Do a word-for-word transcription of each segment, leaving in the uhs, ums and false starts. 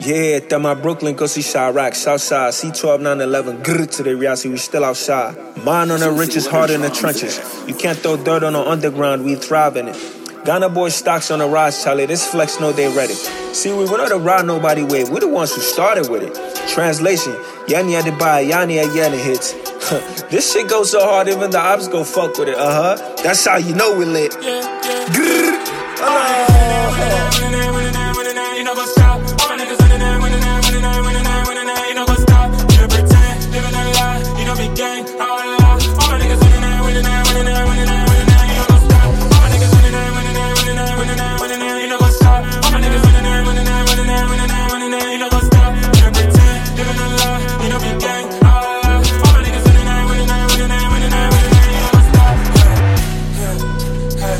Yeah, that my Brooklyn, go see Chirac, Southside, C twelve nine eleven, grrr to the reality, we still outside. Mine on the richest, heart in the trenches. You can't throw dirt on the underground, we thrive in it. Ghana boy stocks on the rise, Charlie, this flex know they ready. See, we not the ride nobody wave, we the ones who started with it. Translation, Yanni had to buy, Yanni had Yanni hits. This shit goes so hard, even the ops go fuck with it, uh-huh. That's how you know we lit. Yeah, yeah. Grrr. Oh. You know go stop. All my niggas winning that, winning that, winning that, winning that, winning that. You know go stop. You pretend, living a lie. You know be gang, all a lie. All my niggas winning that, winning that, winning that, winning that, winning that. You know go stop. All my niggas winning that, winning that, winning that, winning that, winning that. You know go stop. All my niggas winning that, winning that, winning that, winning that, winning that. You know go stop. You pretend, living a lie. You know be gang, all a lie. All my niggas winning that, winning that, winning that, winning that, winning that. You know go stop. Hey,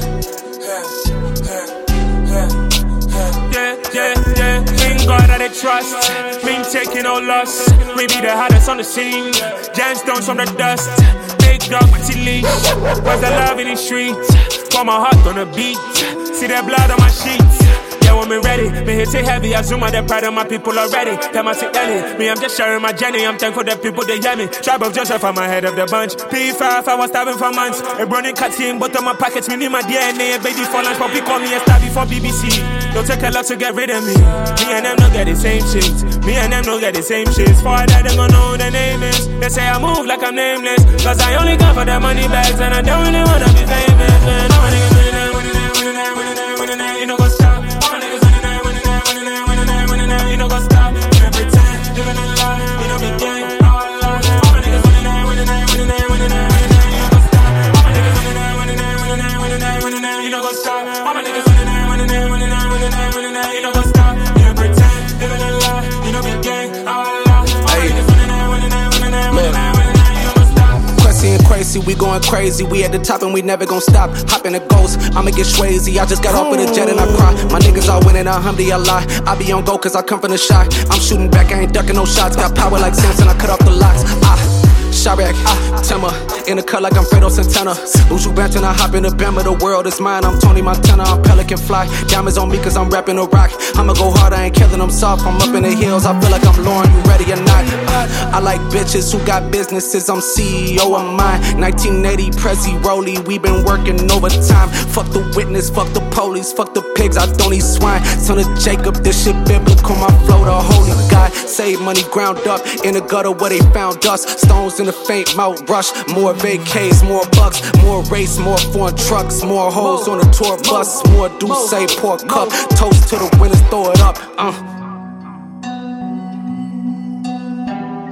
hey, hey, hey. Yeah, yeah, yeah. In God that they trust. Been taking no loss. We be the hottest on the scene. Gemstones from the dust. Big dog with leash. Where's the love in the streets? Pour my heart on the beat. See that blood on my sheets. Yeah, when me ready, me hit it heavy. I zoom out the pride of my people already. Tell my sick Ellie, me I'm just sharing my journey. I'm thankful that people they hear me. Tribe of Joseph, I'm ahead of the bunch. P five, I was starving for months. A running cut in, but on my pockets, me need my D N A. Baby for lunch, but call me a star before B B C. Don't take a lot to get rid of me. Me and them don't get the same shit. Me and them don't get the same shit. For that, they gon' know who the name is. They say I move like I'm nameless. Cause I only come for the money bags, and I don't really wanna be famous. Man, all my niggas winning that, winning that, winning that, winning that, winning that. You know go stop. All my niggas winning that, winning that, winning that, winning that, winning that. You know go stop. You know pretend, living a lie. You know be gang, all a lie. All my niggas winning that, winning that, winning that, winning that, winning that. You know go stop. All my niggas winning that, winning that, winning that, winning that, winning that. You know go stop. All my niggas winning that, winning that, winning that, winning that, winning that. You know go stop. You know pretend, living a lie. You know be gang, all a lie. All my niggas winning that, winning that, winning that, winning that, winning that. You know go stop. Crazy and crazy, we going crazy. We at the top and we never gon' stop. Hop in the ghost, I'ma get swayzy. I just got off with a jet and I cry. My niggas all winning, alhamdulillah. I be on go cause I come from the shot. I'm shooting back, I ain't ducking no shots. Got power like Samson, I cut off the locks. Ah. Chirac, ah, Timmer, in the cut like I'm Fredo Santana. Buju Banton, I hop in the Bama, the world is mine. I'm Tony Montana, I'm Pelican Fly. Diamonds on me cause I'm rapping a rock. I'ma go hard, I ain't killing them soft. I'm up in the hills, I feel like I'm Lauren, you ready or not? Uh, I like bitches who got businesses, I'm C E O of mine. nineteen eighty, Prezi Rolly, we been working overtime. Fuck the witness, fuck the police, fuck the pigs, I don't eat swine. Son of Jacob, this shit biblical, my flow the holy God. Save money ground up, in the gutter where they found us. Stones in the faint mouth rush, more vacays, more bucks, more race, more foreign trucks, more hoes on the tour bus, more do say pour cup, toast to the winners, throw it up, uh.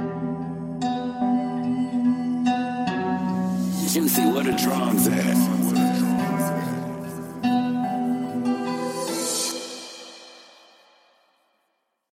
Juicy, where the drums at?